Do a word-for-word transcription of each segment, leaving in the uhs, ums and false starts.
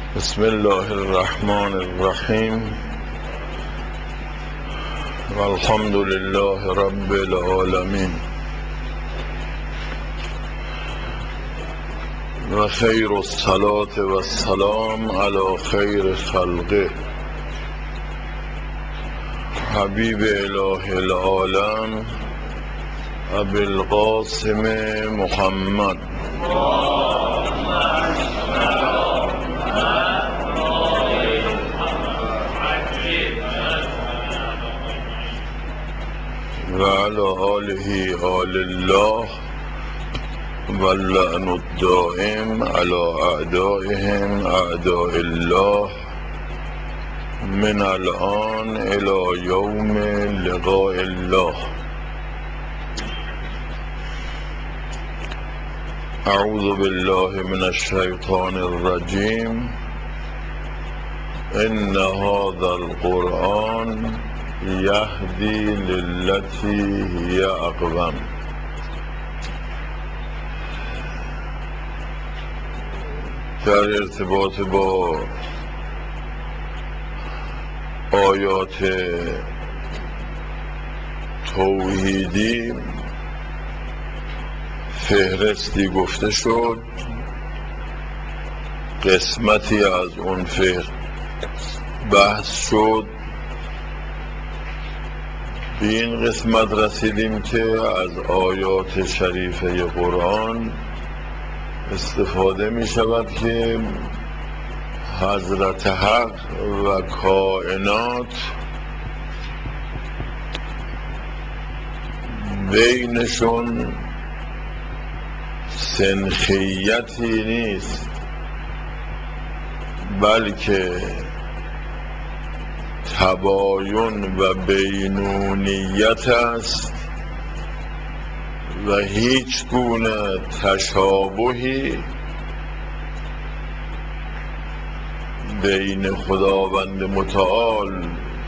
بسم الله الرحمن الرحیم والحمد لله رب العالمین و خیر الصلاة و السلام علی خیر خلقه حبیب اله العالم ابی القاسم محمد و علی آله آل الله و اللعن الدائم علی اعدائهم اعداء الله من الآن الی یوم لقاء الله. اعوذ بالله من الشیطان الرجیم. ان هذا القرآن یهدی للتی هی اقوم. در ارتباط با آیات توحیدی فهرستی گفته شد، قسمتی از اون فهرست بحث شد. به این قسمت رسیدیم که از آیات شریفه قرآن استفاده می شود که حضرت حق و کائنات بینشون سنخیتی نیست، بلکه تباین و بینونیت است و هیچ گونه تشابهی بین خداوند متعال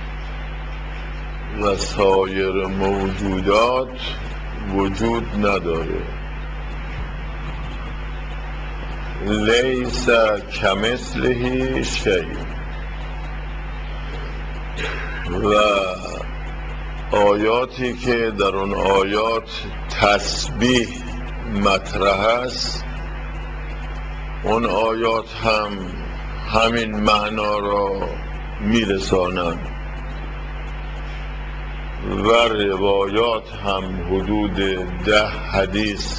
و سایر موجودات وجود نداره. لیس کمثله شیء. و آیاتی که در اون آیات تسبیح مطرح است، اون آیات هم همین معنا را میرسانند و روایات هم حدود ده حدیث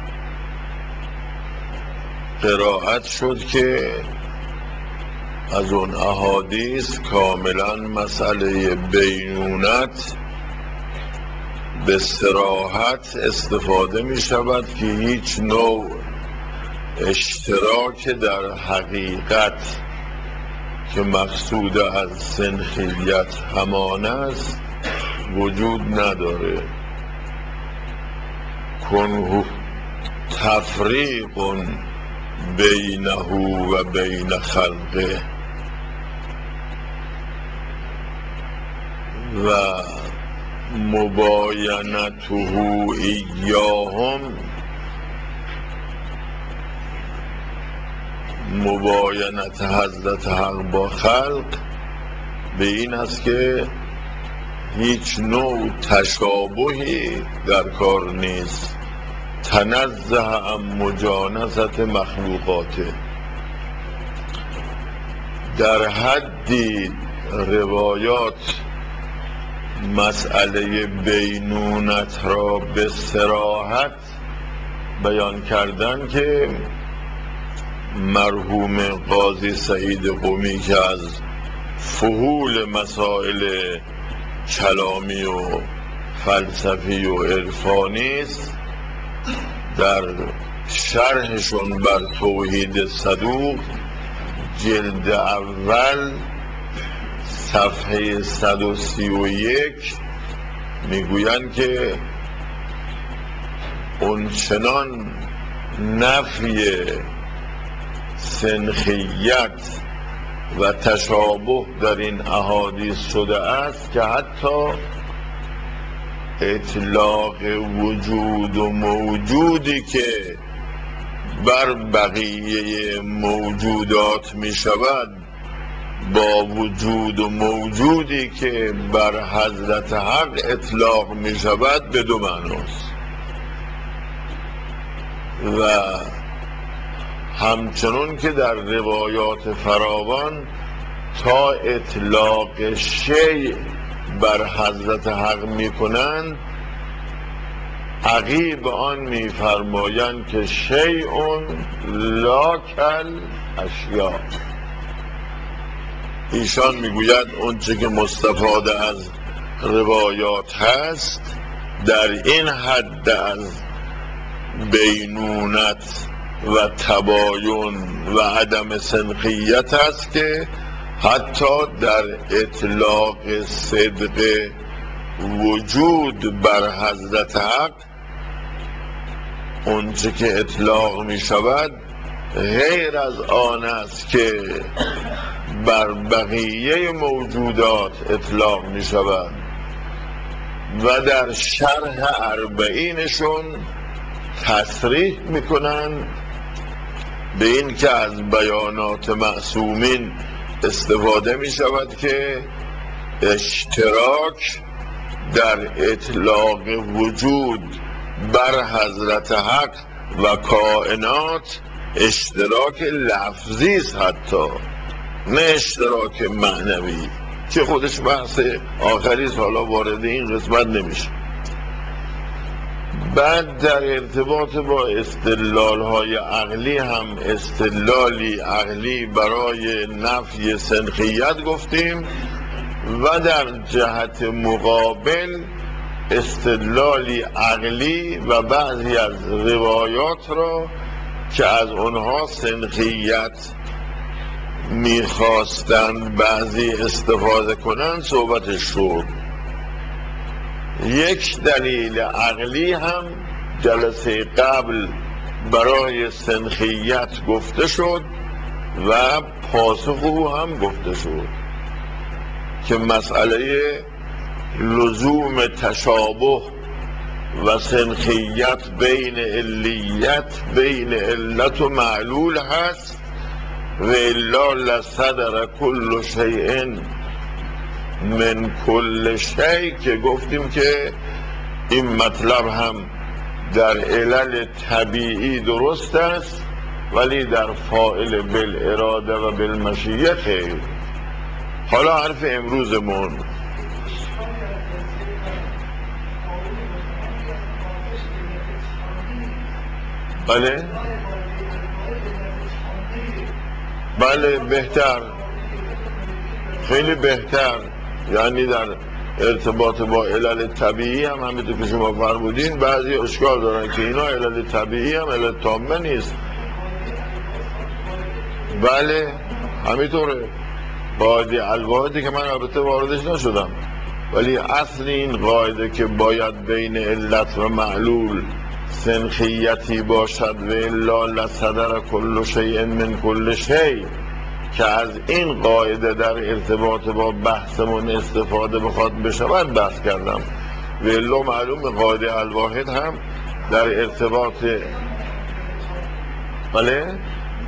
قرائت شد که از اون احادیث کاملا مسئله بینونت به صراحت استفاده می شود که هیچ نوع اشتراک در حقیقت که مقصود از سنخیت همان است وجود نداره. کنه تفریق بینه و بین خلقه و مباینته ایاهم، مباینت حضرت حق با خلق به این است که هیچ نوع تشابهی در کار نیست، تنزه عن مجانست مخلوقاته. در حدی روایات مسئله بینونت را به صراحت بیان کردن که مرحوم قاضی سعید قمی که از فحول مسائل کلامی و فلسفی و عرفانی است، در شرحشون بر توحید صدوق جلد اول صفحه صد و سی و یک میگویند که اونچنان نفی سنخیت و تشابه در این احادیث شده است که حتی اطلاق وجود و موجودی که بر بقیه موجودات می شود با وجود و موجودی که بر حضرت حق اطلاق می شود به دو معناست. و همچنون که در روایات فراوان تا اطلاق شیء بر حضرت حق می کنند، عقیب آن می فرمایند که شیء لا کل اشیاء. ایشان میگوید اونچه که مستفاده از روایات هست در این حد از بینونت و تباین و عدم سنخیت است که حتی در اطلاق صدق وجود بر حضرت حق اونچه که اطلاق می شود غیر از آن است که بر بقیه موجودات اطلاق می شود. و در شرح اربعینشون تصریح می کنند به این که از بیانات معصومین استفاده می شود که اشتراک در اطلاق وجود بر حضرت حق و کائنات اشتراک لفظی است، حتی نه اشتراک معنوی که خودش بحث آخری است، حالا وارد این قسمت نمیشه. بعد در ارتباط با استدلال های عقلی هم استدلالی عقلی برای نفی سنخیت گفتیم و در جهت مقابل استدلالی عقلی و بعضی از روایات را که از اونها سنخیت میخواستند بعضی استفاده کنند صحبتش شد. یک دلیل عقلی هم جلسه قبل برای سنخیت گفته شد و پاسخ او هم گفته شد که مسئله لزوم تشابه و سنخیت بین علیت بین علت و معلول هست و الا لصدر کل شیء من کل شیء، که گفتیم که این مطلب هم در علل طبیعی درست است ولی در فاعل بالاراده و بالمشیه خیر. حالا حرف امروزمون بله بله بهتر، خیلی بهتر. یعنی در ارتباط با علل طبیعی هم همینطور که شما فرمودین بعضی اشکال دارن که اینا علل طبیعی هم علل تامه نیست. بله همینطوره. قاعده الواحدی که من البته واردش نشدم ولی اصل این قاعده که باید بین علت و معلول سنخیتی باشد و الا لصدر کل شیء من کل شیء، که از این قاعده در ارتباط با بحثمون استفاده بخواد بشود بحث کردم و الا معلوم قاعده الواحد هم در ارتباط بله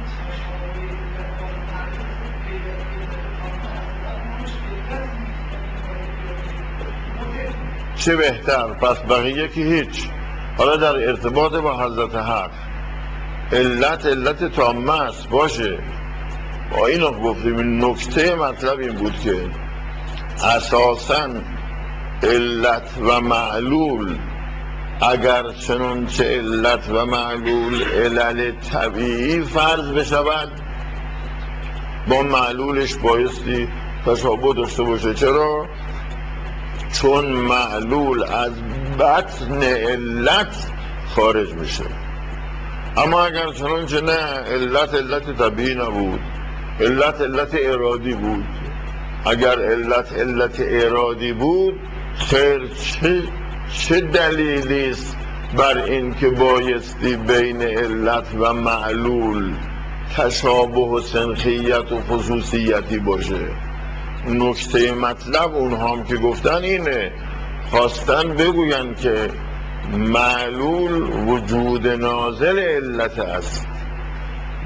چه بهتر. پس بقیه که هیچ. حالا در ارتباط با حضرت حق علت علت تامه است باشه، با اینو گفتیم. این نکته مطلب این بود که اساساً علت و معلول اگر چنانچه علت و معلول علل طبیعی فرض بشود با معلولش بایستی تشابه داشته باشه. چرا؟ چون معلول از بطن علت خارج میشه. اما اگر چنانچه نه، علت علت طبیعی نبود، علت علت ارادی بود. اگر علت علت ارادی بود خیر چه, چه دلیلی است بر این که بایستی بین علت و معلول تشابه و سنخیت و خصوصیتی باشه؟ نکته مطلب اونها هم که گفتن اینه، خواستن بگوین که معلول وجود نازل علت است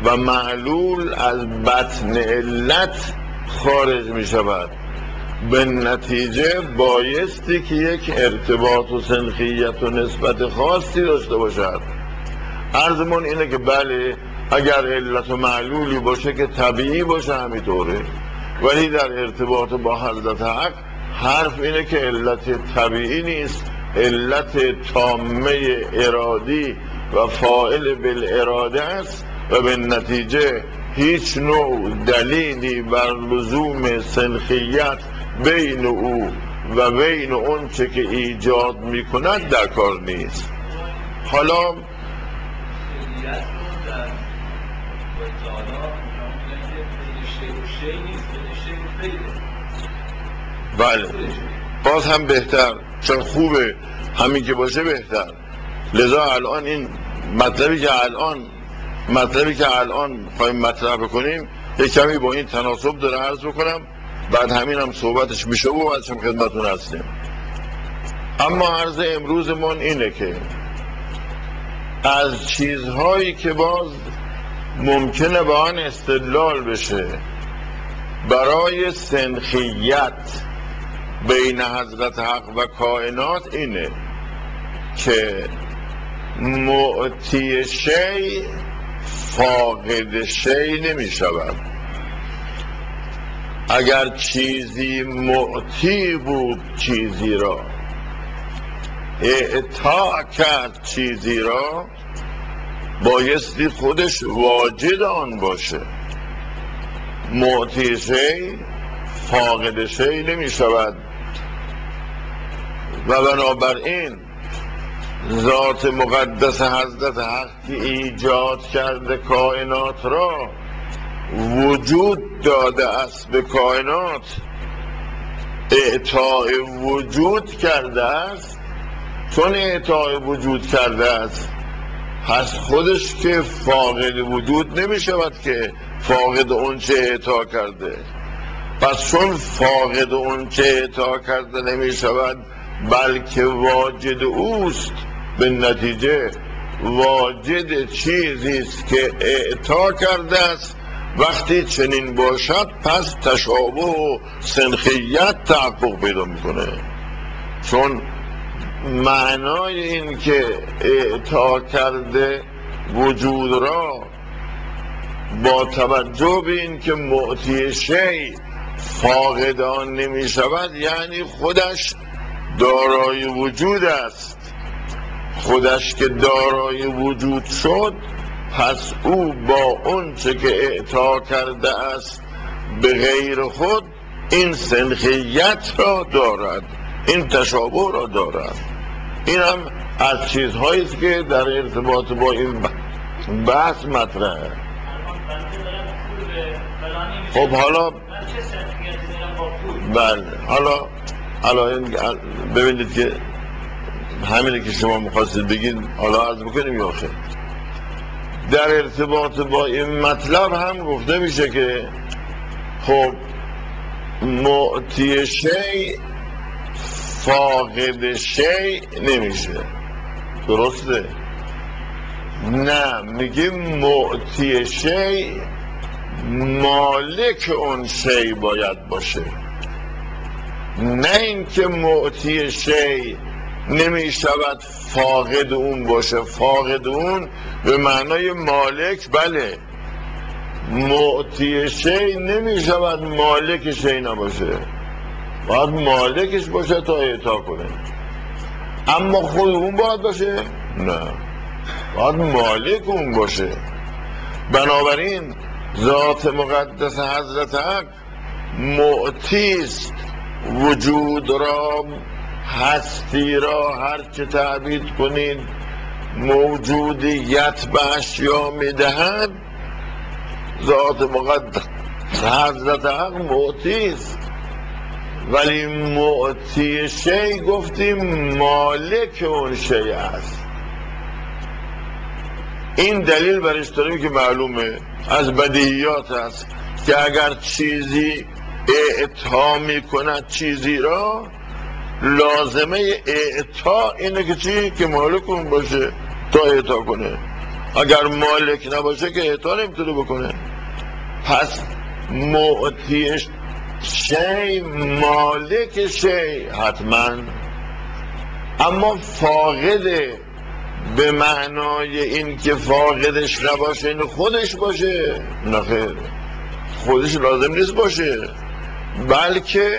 و معلول از بطن علت خارج می شود. به نتیجه بایستی که یک ارتباط و سنخیت و نسبت خاصی داشته باشد. عرضمون اینه که بله اگر علت و معلولی باشه که طبیعی باشه همینطوره، ولی در ارتباط با حضرت حق حرف اینه که علت طبیعی نیست، علت تامه ارادی و فاعل بالاراده است و به نتیجه هیچ نوع دلیلی بر لزوم سنخیت بین او و بین اون چه که ایجاد می کند در کار نیست. حالا بله باز هم بهتر، چون خوبه همین که باشه بهتر. لذا الان این مطلبی که الان مطلبی که الان خواهیم مطرح بکنیم یک کمی با این تناسب داره عرض بکنم، بعد همین هم صحبتش میشه و بعدش هم خدمتون هستیم. اما عرض امروزمون اینه که از چیزهایی که باز ممکنه با آن استدلال بشه برای سنخیت بین حضرت حق و کائنات اینه که معطی شی فاقد شی نمی شود. اگر چیزی معطی بود چیزی را، اعطا کرد چیزی را، بایستی خودش واجد آن باشه. معطی شی فاقد شی نمی شود و بنابراین ذات مقدس حضرت حق که ایجاد کرده کائنات را وجود داده است به کائنات، اعطای وجود کرده است. چون اعطای وجود کرده است پس خودش که فاقد وجود نمی شود که فاقد اون چه اعطا کرده. پس چون فاقد اون چه اعطا کرده نمی شود بلکه واجد اوست، به نتیجه واجد چیزی است که اعطا کرده است. وقتی چنین باشد پس تشابه و سنخیت تحقق پیدا میکنه، چون معنای این که اعطا کرده وجود را با توجه به این که معطی شی فاقد آن نمی شود یعنی خودش دارای وجود است. خودش که دارای وجود شد پس او با اون چه که اعطا کرده است به غیر خود این سنخیت را دارد، این تشابه را دارد. این هم از چیزهایی است که در ارتباط با این بحث مطرحه. خب حالا بله حالا حالا ببینید که همینه که شما میخواستید بگید، حالا عرض بکنیم یا خیر. در ارتباط با این مطلب هم گفته میشه که خب معطی شی فاقد شی نمیشه، درسته؟ نه، میگیم معطی شی مالک اون شی باید باشه، نه اینکه معطی شی نمی شود فاقد اون باشه. فاقد اون به معنای مالک، بله، معطی شی نمی شود مالک شی نباشه، باید مالکش باشه تا اعطا کنه. اما خود اون باید باشه؟ نه، باید مالک اون باشه. بنابراین ذات مقدس حضرت حق معطی است وجود را، هستی را، هر چه تعبیر کنید موجودیت به اشیا میدهد. ذات مقدس حضرت حق معطی است، ولی معطی شی گفتیم مالک اون شی است. این دلیل برش داریم که معلومه از بدیهیات است که اگر چیزی اعطا میکند چیزی را، لازمه اعطا اینه که چی؟ که مالک اون باشه تا اعطا کنه. اگر مالک نباشه که اعطا نمیتونه بکنه. پس معطی شی مالک شی حتما، اما فاقده به معنای این که فاقدش نباشه این خودش باشه، نه خیر، خودش لازم نیست باشه، بلکه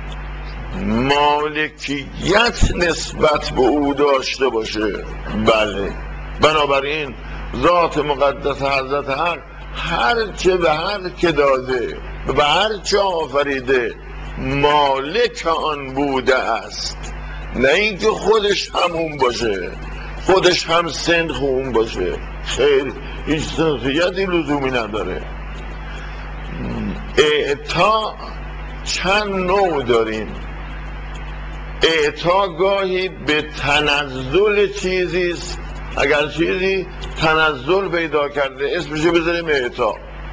مالکیت نسبت به او داشته باشه. بله، بنابراین ذات مقدس حضرت حق هر چه به هر که داده به هر چه آفریده مالک آن بوده است، نه اینکه خودش همون باشه، خودش هم سنخ اون باشه. خیر، هیچ سنخیتی لزومی نداره. اعطا چند نوع داریم. اعطا گاهی به تنزل چیزیست، اگر چیزی تنزل پیدا کرده اسمشو بذاریم اعطا.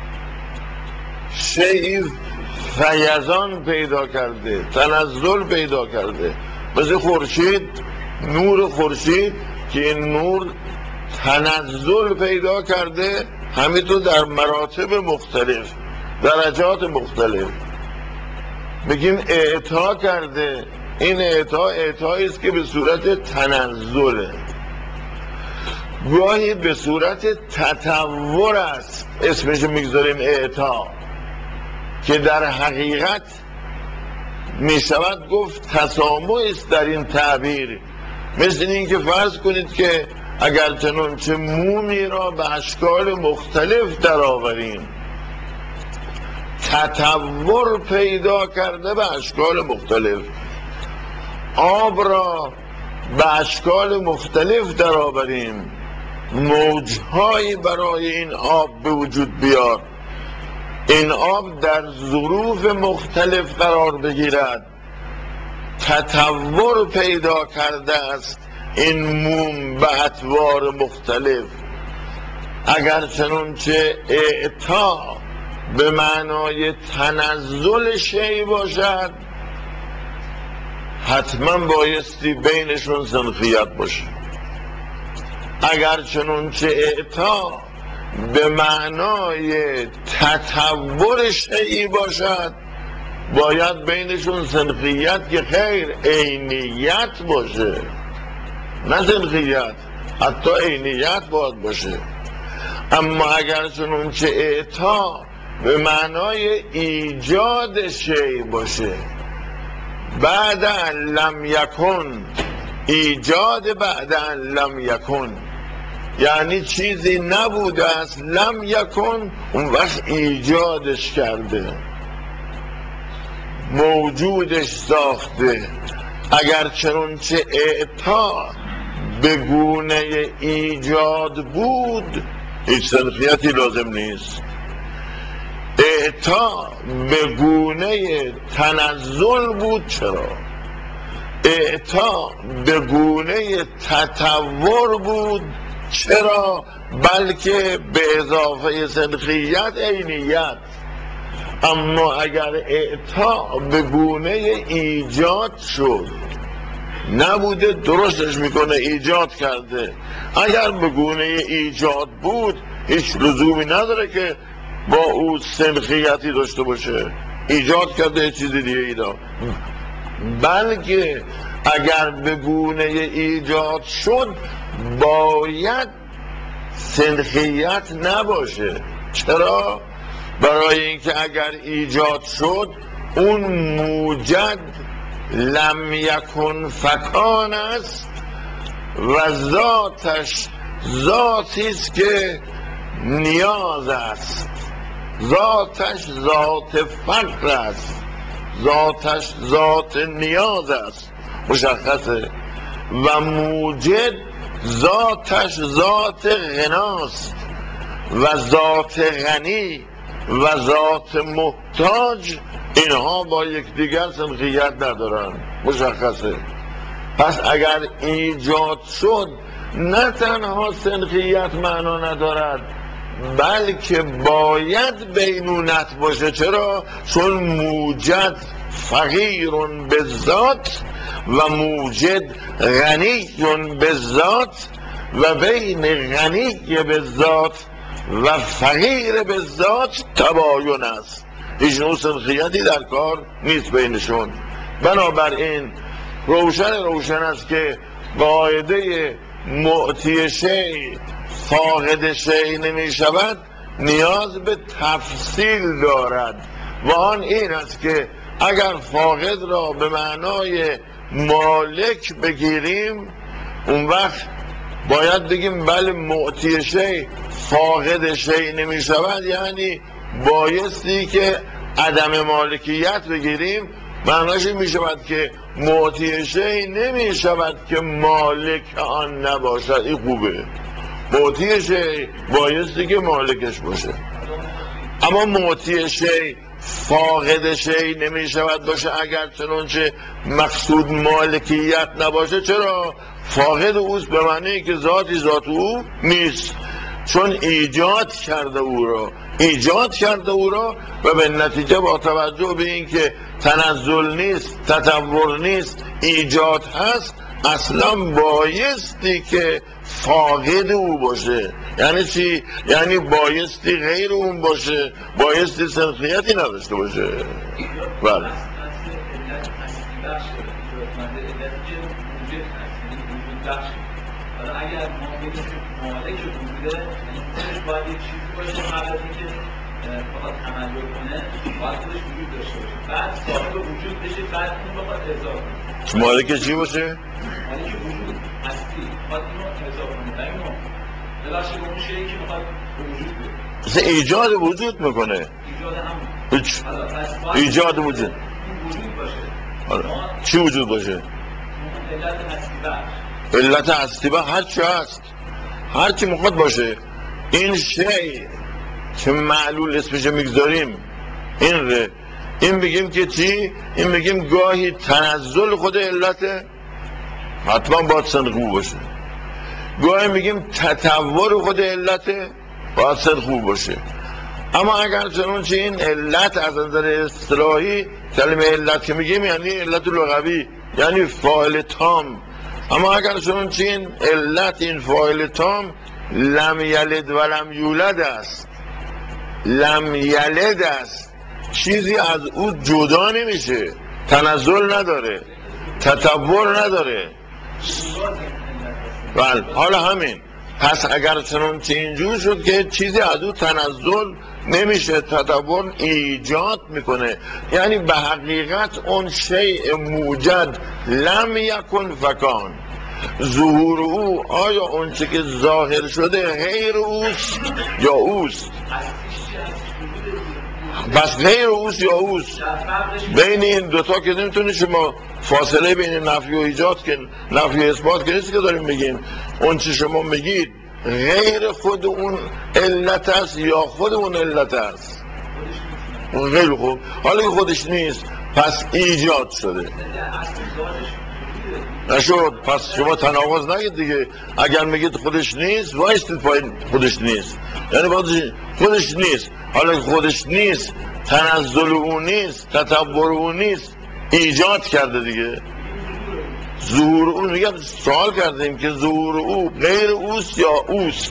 شیعی فیضان پیدا کرده، تنزل پیدا کرده، مثل خورشید، نور خورشید که این نور تنزل پیدا کرده، همینطور در مراتب مختلف، درجات مختلف، بگیم اعطا کرده. این اعطا اعطایی است که به صورت تنزله، گاهی به صورت تطور است، اسمش میگذاریم اعطا، که در حقیقت میشود گفت تسامح است در این تعبیر. مثل این که فرض کنید که اگر چنانچه مومی را به اشکال مختلف در آوریم، تطور پیدا کرده به اشکال مختلف، آب را به اشکال مختلف در آوریم، موجهایی برای این آب به وجود بیاد، این آب در ظروف مختلف قرار بگیرد، تطور پیدا کرده است این موم به اطوار مختلف. اگر چنانچه اعطا به معنای تنزل شی باشد، حتما بایستی بینشون سنخیت باشه. اگر چنانچه اعطا به معنای تطور شیعی باشد، باید بینشون سنخیت که خیر عینیت باشه، نه سنخیت، حتی عینیت باید باشه. اما اگر چنانچه اعطا به معنای ایجاد شیء باشه، بعد ان لم یکن، ایجاد بعد ان لم یکن، یعنی چیزی نبوده است، لم یکن، اون وقت ایجادش کرده، موجودش ساخته. اگر چنانچه اعطا به گونه ایجاد بود، هیچ سنخیتی لازم نیست. اعطا به گونه تنزل بود، چرا؟ اعطا به گونه تطور بود، چرا؟ بلکه به اضافه سنخیت عینیت. اما اگر اعطا به گونه ایجاد شد، نبوده درستش میکنه، ایجاد کرده. اگر به گونه ایجاد بود، هیچ لزومی نداره که با او سنخیتی داشته باشه، ایجاد کرده چیز دیگه اینا. بلکه اگر به گونه ایجاد شد، باید سنخیت نباشه. چرا؟ برای اینکه اگر ایجاد شد، اون موجد لم یکن فکان است و ذاتش ذاتی است که نیاز است، ذاتش ذات فقر است، ذاتش ذات نیاز است، مشخصه. و موجد ذاتش ذات غناست و ذات غنی و ذات محتاج، اینها با یکدیگر سنخیت ندارن، مشخصه. پس اگر ایجاد شد، نه تنها سنخیت معنا ندارد، بلکه باید بینونت باشه. چرا؟ چون موجد فقیر به ذات و موجد غنی به ذات و بین غنی به ذات و فقیر به ذات تباین است، هیچ نوع سنخیتی در کار نیست بینشون. بنابراین روشن روشن است که قاعده معطی شیء فاقد شیء نمی شود نیاز به تفصیل دارد و آن این است که اگر فاقد را به معنای مالک بگیریم اون وقت باید بگیم بله معطی شیء فاقد شیء نمی شود، یعنی بایستی که عدم مالکیت بگیریم، معناش می شود که معطی شیء نمی شود که مالک آن نباشد. این خوبه، معطی شیء بایستی که مالکش باشه، اما معطی شیء فاقد شیء نمی شود باشه اگر چنانچه مقصود مالکیت نباشه. چرا؟ فاقد اوست به معنی که ذاتی ذات او نیست، چون ایجاد کرده او را ایجاد کرده او را و به نتیجه با توجه به این که تنزل نیست، تطور نیست، ایجاد هست، اصلا بایستی که فاقد او باشه. یعنی چی؟ یعنی بایستی غیر اون باشه، بایستی سنخیتی نداشته باشه. بله حالا اگر ما بگیم که مالک وجوده یعنی باید یک چیزی باشه قبل از اینکه بخواد تملک کنه باید خودش وجود داشته باشه، بعد صاحب وجود بشه، بعد اون بخواد ارضا کنه. مالک چی باشه؟ مالک وجود هستی بخواد اینو ارضا کنه و اینو ببخشید اون شیئی که بخواد به وجود بیاد مثل ایجاد وجود میکنه. ایجاد هم هیچ ایجاد وجود وجود باشه. چی وجود باشه؟ علت هستی بخش علت هستی بخش هر چی هست، هر چی میخواد باشه. این شیء که معلول اسمش میگذاریم این ره این بگیم که چی؟ این بگیم گاهی تنزل خود علته، حتما باید سنخو باشه. گاهی میگیم تطور خود علته، باید سنخو باشه. اما اگر چنانچه این علت از نظر اصطلاحی، کلمه علت که میگیم یعنی علت لغوی، یعنی فاعل تام. اما اگر چنانچه این علت، این فاعل تام لم یلد و لم یولد است، لم یلد است، چیزی از او جدا نمیشه، تنزل نداره، تطور نداره. بله حالا همین. پس اگر چنانچه اینجور شد که چیزی از او تنزل نمیشه، تطور ایجاد میکنه، یعنی به حقیقت اون شیء موجد لم یکن فکان، ظهور او آیا اون چه که ظاهر شده غیر اوست یا اوست؟ بس غیر اوست یا اوست؟ بین این دوتا که نمیتونه شما فاصله بین نفی و ایجاد که نفی و اثبات که نیست که داریم میگیم. اون چه شما میگید غیر خود اون علت است یا خود اون علت است؟ غیر خود. حالا که خودش نیست پس ایجاد شده نشد، پس شما تناقض نگید دیگه. اگر میگید خودش نیست وایستید پایین خودش نیست، یعنی خودش نیست. حالا خودش نیست، تنزل اون نیست، تطور اون نیست، ایجاد کرده دیگه. ظهور اون، میگم سوال کردیم که ظهور او غیر اوست یا اوست؟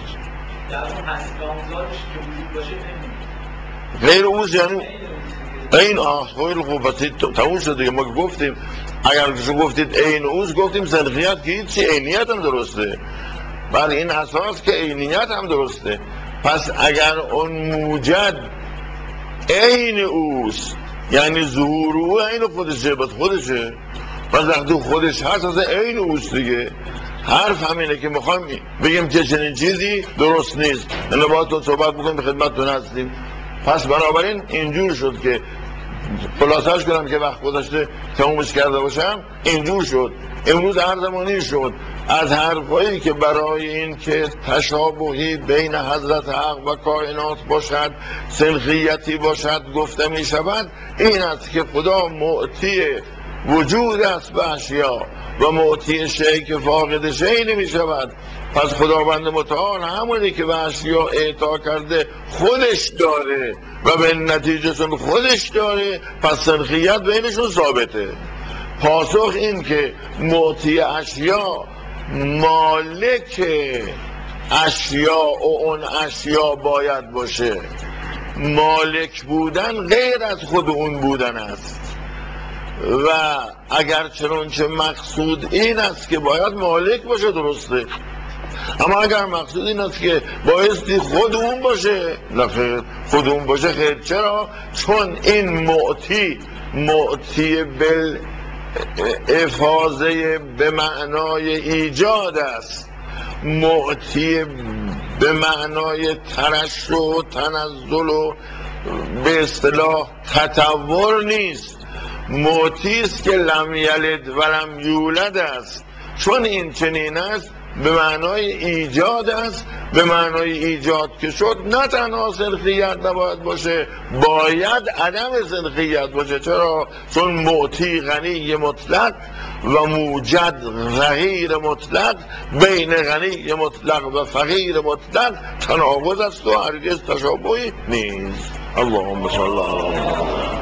غیر اوست یعنی این آه خیلی خوب. پس تموم شد دیگه. ما گفتیم اگر شما گفتید عین اوست گفتیم سنخیت که هیچی، عینیت هم درسته، بر این اساس که عینیت هم درسته. پس اگر اون موجد عین اوست یعنی ظهور او عین خودشه، بس خودشه. پس وقتی خودش هست از عین اوست دیگه. حرف همینه که میخوایم بگیم که چنین چیزی درست نیست. یعنی باید تو صحبت بکنیم، به خدمتتون هستیم. پس بنابراین اینجور شد که خلاصش کنم که وقت گذاشته تمومش کرده باشم. اینجور شد امروز هر زمانی شد از حرفایی که برای این که تشابهی بین حضرت حق و کائنات باشد، سنخیتی باشد گفته می شود، این است که خدا معطی وجود است به اشیا و معطی شیء که فاقد شیء نمی شود. پس خداوند متعال همونی که به اشیا اعطا کرده خودش داره و به نتیجه چون خودش داره پس سنخیت بینشون ثابته. پاسخ این که معطی اشیا مالک اشیاء و اون اشیاء باید باشه. مالک بودن غیر از خود اون بودن است و اگر چنانچه مقصود این است که باید مالک باشه درسته، اما اگر مقصود این است که بایستی خود اون باشه، نه خیر، خود اون باشه خیر. چرا؟ چون این معطی معطی بل افاظه به معنای ایجاد است، معطی به معنای ترشح و تنزل و به اصطلاح تطور نیست. معطی است که لم یلد و لم یولد است. چون این چنین است به معنای ایجاد است. به معنای ایجاد که شد نه تنها سلخیت نباید باشه، باید عدم سلخیت باشه. چرا؟ چون معطی غنی مطلق و موجد فقیر مطلق، بین غنی مطلق و فقیر مطلق تناقض است و هرگز تشابهی نیست. اللهم صل علی محمد.